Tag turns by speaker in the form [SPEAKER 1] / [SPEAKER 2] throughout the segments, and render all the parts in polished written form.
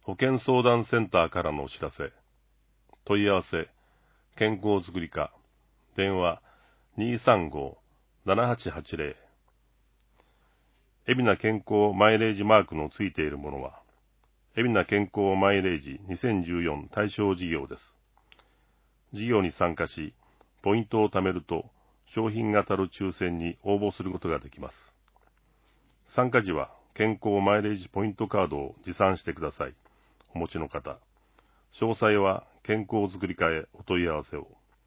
[SPEAKER 1] 保健相談センターからのお知らせ。問い合わせ、健康づくり課。電話、235-7880。海老名健康マイレージマークのついているものは、海老名健康マイレージ2014対象事業です。事業に参加し、ポイントを貯めると、商品が当たる抽選に応募することができます。参加時は、健康マイレージポイントカードを持参してください。お持ちの方。詳細は健康づくり課へお問い合わせを。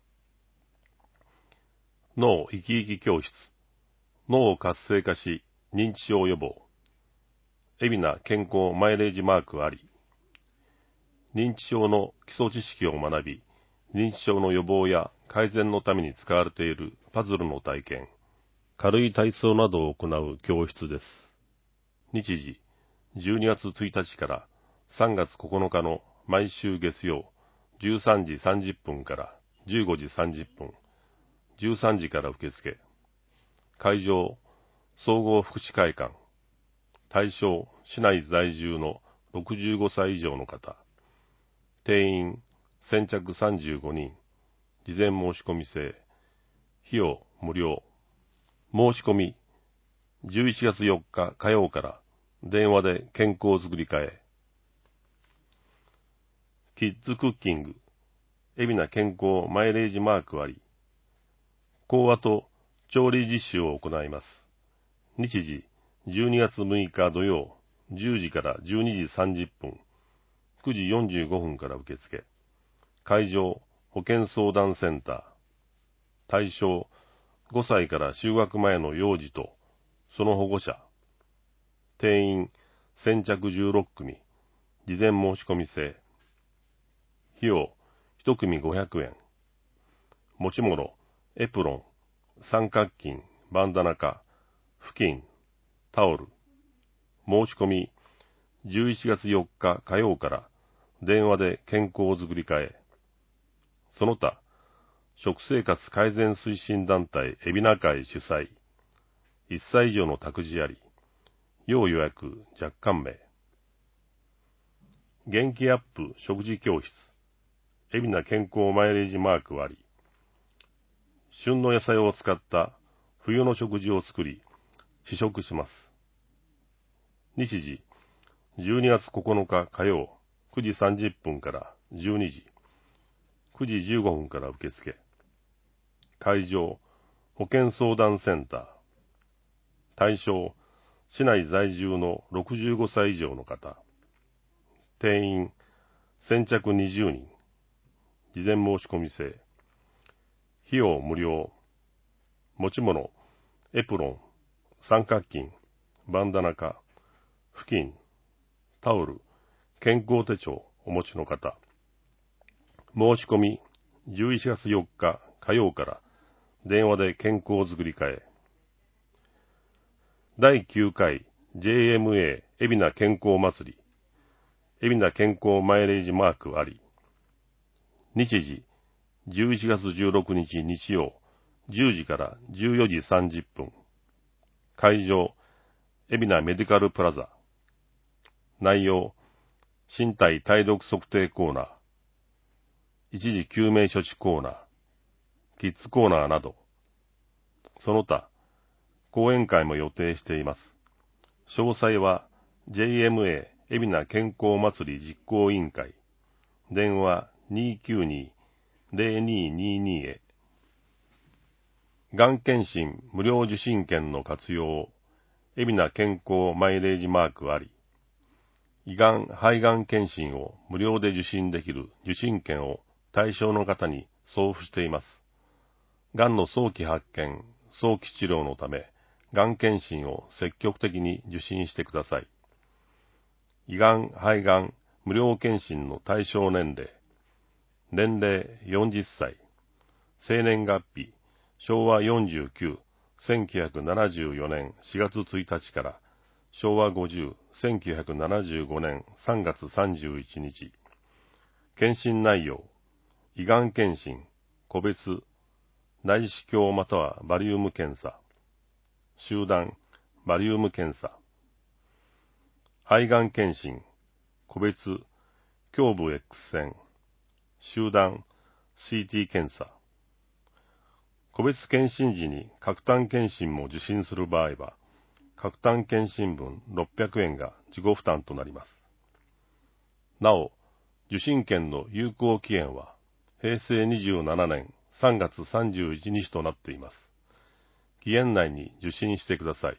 [SPEAKER 1] 脳生き生き教室。脳を活性化し、認知症予防。海老名健康マイレージマークあり。認知症の基礎知識を学び、認知症の予防や改善のために使われているパズルの体験、軽い体操などを行う教室です。日時、12月1日から3月9日の毎週月曜、13時30分から15時30分、13時から受付。会場、総合福祉会館。対象、市内在住の65歳以上の方。定員、先着35人。事前申し込み制。費用、無料。申し込み、11月4日火曜から電話で健康づくり課へ。キッズクッキング。海老名健康マイレージマークあり。講話と調理実習を行います。日時、12月6日土曜、10時から12時30分、9時45分から受付。会場、保健相談センター。対象、5歳から就学前の幼児と、その保護者。定員、先着16組。事前申し込み制。費用、1組500円。持ち物、エプロン、三角巾、バンダナか、布巾、タオル。申し込み、11月4日火曜から電話で健康づくり課へ。その他、食生活改善推進団体海老名会主催、1歳以上の託児あり、要予約若干名。元気アップ食事教室、海老名健康マイレージマークあり、旬の野菜を使った冬の食事を作り、試食します。日時、12月9日火曜、9時30分から12時、9時15分から受付。会場、保健相談センター。対象、市内在住の65歳以上の方。定員、先着20人。事前申し込み制。費用無料。持ち物、エプロン、三角巾、バンダナか、布巾、タオル、健康手帳お持ちの方。申し込み、11月4日火曜から電話で健康づくり課へ。第9回 JMA 海老名健康祭り。海老名健康マイレージマークあり。日時、11月16日日曜、10時から14時30分。会場、海老名メディカルプラザ。内容、身体体力測定コーナー、一時救命処置コーナー、キッズコーナーなど、その他、講演会も予定しています。詳細は JMA 海老名健康祭り実行委員会、電話 292-0222 へ。がん検診無料受診券の活用、海老名健康マイレージマークあり。胃がん、肺がん検診を無料で受診できる受診券を対象の方に送付しています。がんの早期発見、早期治療のため、がん検診を積極的に受診してください。胃がん、肺がん、無料検診の対象年齢、年齢40歳、生年月日、昭和49、1974年4月1日から昭和50、1975年3月31日。検診内容、胃がん検診、個別、内視鏡またはバリウム検査、集団、バリウム検査、肺がん検診、個別、 胸部 X 線、集団 CT 検査。個別検診時に各単検診も受診する場合は、各単検診分600円が自己負担となります。なお、受診券の有効期限は平成27年3月31日となっています。期限内に受診してください。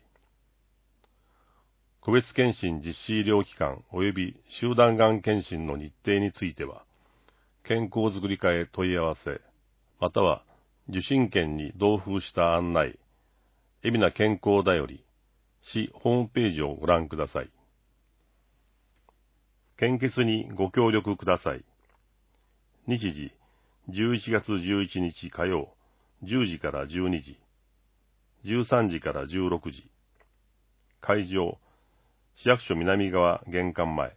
[SPEAKER 1] 個別検診実施医療機関及び集団がん検診の日程については、健康づくり課へ問い合わせ、または受診券に同封した案内、海老名健康だより、市ホームページをご覧ください。献血にご協力ください。日時、11月11日火曜、10時から12時、13時から16時。会場、市役所南側玄関前。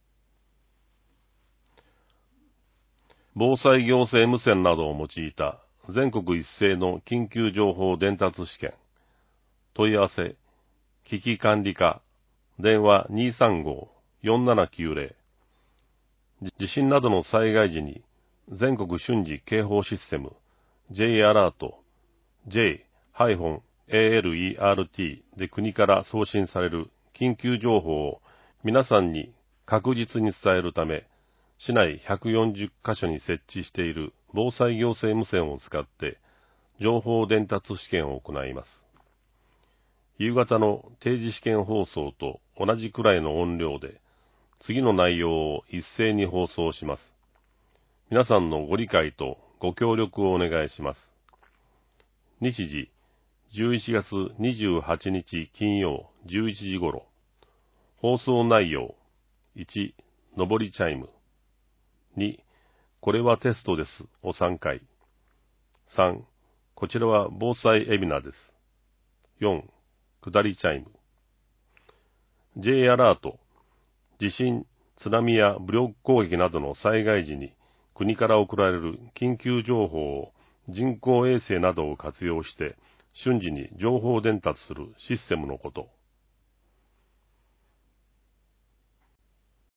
[SPEAKER 1] 防災行政無線などを用いた全国一斉の緊急情報伝達試験。問い合わせ、危機管理課、電話 235-4790。地震などの災害時に全国瞬時警報システム J アラート J-ALERT で国から送信される緊急情報を皆さんに確実に伝えるため、市内140カ所に設置している防災行政無線を使って情報伝達試験を行います。夕方の定時試験放送と同じくらいの音量で次の内容を一斉に放送します。皆さんのご理解とご協力をお願いします。日時、11月28日金曜11時頃。放送内容、1、上りチャイム。2、これはテストですを3回。3、こちらは防災海老名です。4、下りチャイム。J アラート、地震、津波や武力攻撃などの災害時に国から送られる緊急情報を人工衛星などを活用して瞬時に情報伝達するシステムのこと。